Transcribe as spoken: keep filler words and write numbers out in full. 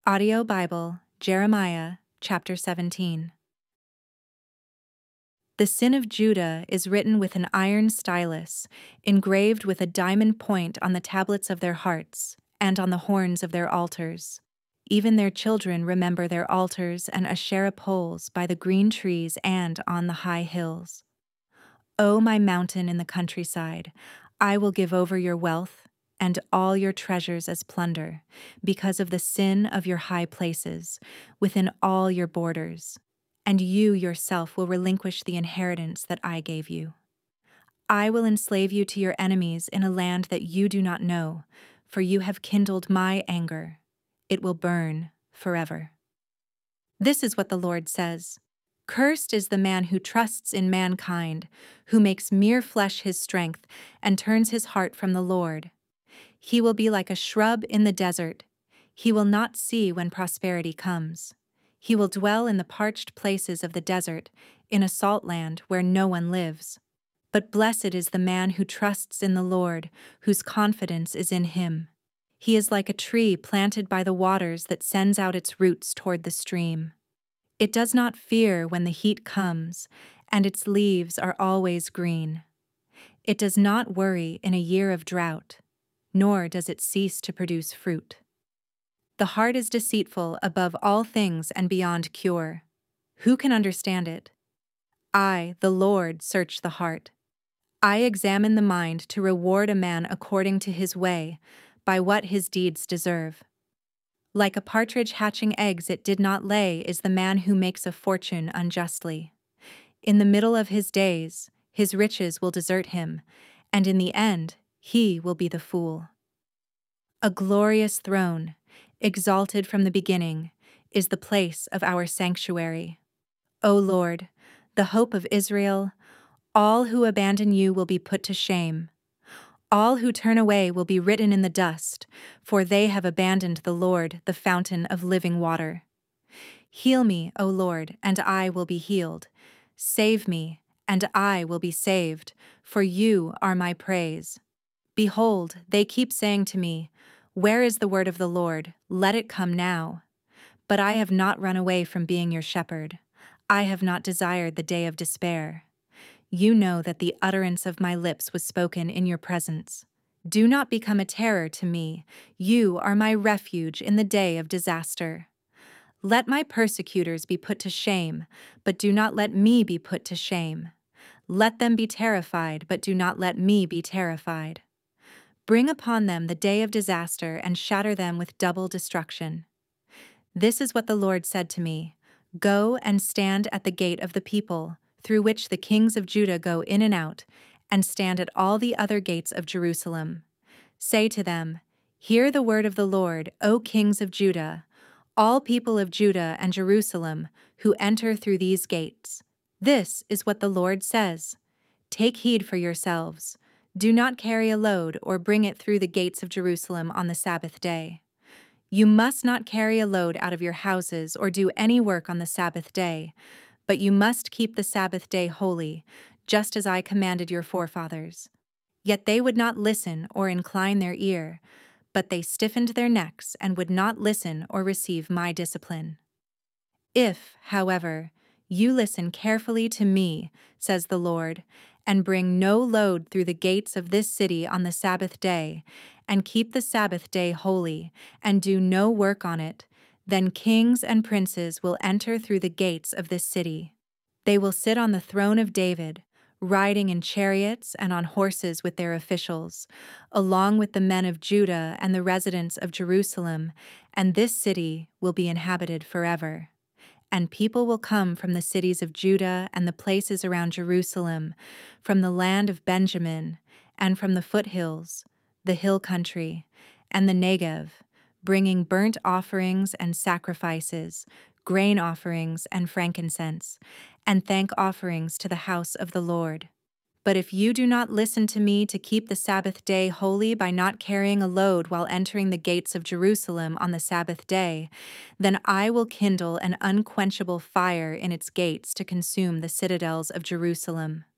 Audio Bible, Jeremiah, chapter seventeen. The sin of Judah is written with an iron stylus, engraved with a diamond point on the tablets of their hearts, and on the horns of their altars. Even their children remember their altars and Asherah poles by the green trees and on the high hills. O my mountain in the countryside, I will give over your wealth and all your treasures as plunder, because of the sin of your high places, within all your borders, and you yourself will relinquish the inheritance that I gave you. I will enslave you to your enemies in a land that you do not know, for you have kindled my anger. It will burn forever. This is what the Lord says. Cursed is the man who trusts in mankind, who makes mere flesh his strength and turns his heart from the Lord. He will be like a shrub in the desert. He will not see when prosperity comes. He will dwell in the parched places of the desert, in a salt land where no one lives. But blessed is the man who trusts in the Lord, whose confidence is in him. He is like a tree planted by the waters that sends out its roots toward the stream. It does not fear when the heat comes, and its leaves are always green. It does not worry in a year of drought, nor does it cease to produce fruit. The heart is deceitful above all things and beyond cure. Who can understand it? I, the Lord, search the heart. I examine the mind to reward a man according to his way, by what his deeds deserve. Like a partridge hatching eggs it did not lay is the man who makes a fortune unjustly. In the middle of his days, his riches will desert him, and in the end, he will be the fool. A glorious throne, exalted from the beginning, is the place of our sanctuary. O Lord, the hope of Israel, all who abandon you will be put to shame. All who turn away will be written in the dust, for they have abandoned the Lord, the fountain of living water. Heal me, O Lord, and I will be healed. Save me, and I will be saved, for you are my praise. Behold, they keep saying to me, "Where is the word of the Lord? Let it come now." But I have not run away from being your shepherd. I have not desired the day of despair. You know that the utterance of my lips was spoken in your presence. Do not become a terror to me. You are my refuge in the day of disaster. Let my persecutors be put to shame, but do not let me be put to shame. Let them be terrified, but do not let me be terrified. Bring upon them the day of disaster and shatter them with double destruction. This is what the Lord said to me: Go and stand at the gate of the people, through which the kings of Judah go in and out, and stand at all the other gates of Jerusalem. Say to them, Hear the word of the Lord, O kings of Judah, all people of Judah and Jerusalem, who enter through these gates. This is what the Lord says: Take heed for yourselves. Do not carry a load or bring it through the gates of Jerusalem on the Sabbath day. You must not carry a load out of your houses or do any work on the Sabbath day, but you must keep the Sabbath day holy, just as I commanded your forefathers. Yet they would not listen or incline their ear, but they stiffened their necks and would not listen or receive my discipline. If, however, you listen carefully to me, says the Lord, and bring no load through the gates of this city on the Sabbath day, and keep the Sabbath day holy, and do no work on it, then kings and princes will enter through the gates of this city. They will sit on the throne of David, riding in chariots and on horses with their officials, along with the men of Judah and the residents of Jerusalem, and this city will be inhabited forever. And people will come from the cities of Judah and the places around Jerusalem, from the land of Benjamin, and from the foothills, the hill country, and the Negev, bringing burnt offerings and sacrifices, grain offerings and frankincense, and thank offerings to the house of the Lord. But if you do not listen to me to keep the Sabbath day holy by not carrying a load while entering the gates of Jerusalem on the Sabbath day, then I will kindle an unquenchable fire in its gates to consume the citadels of Jerusalem.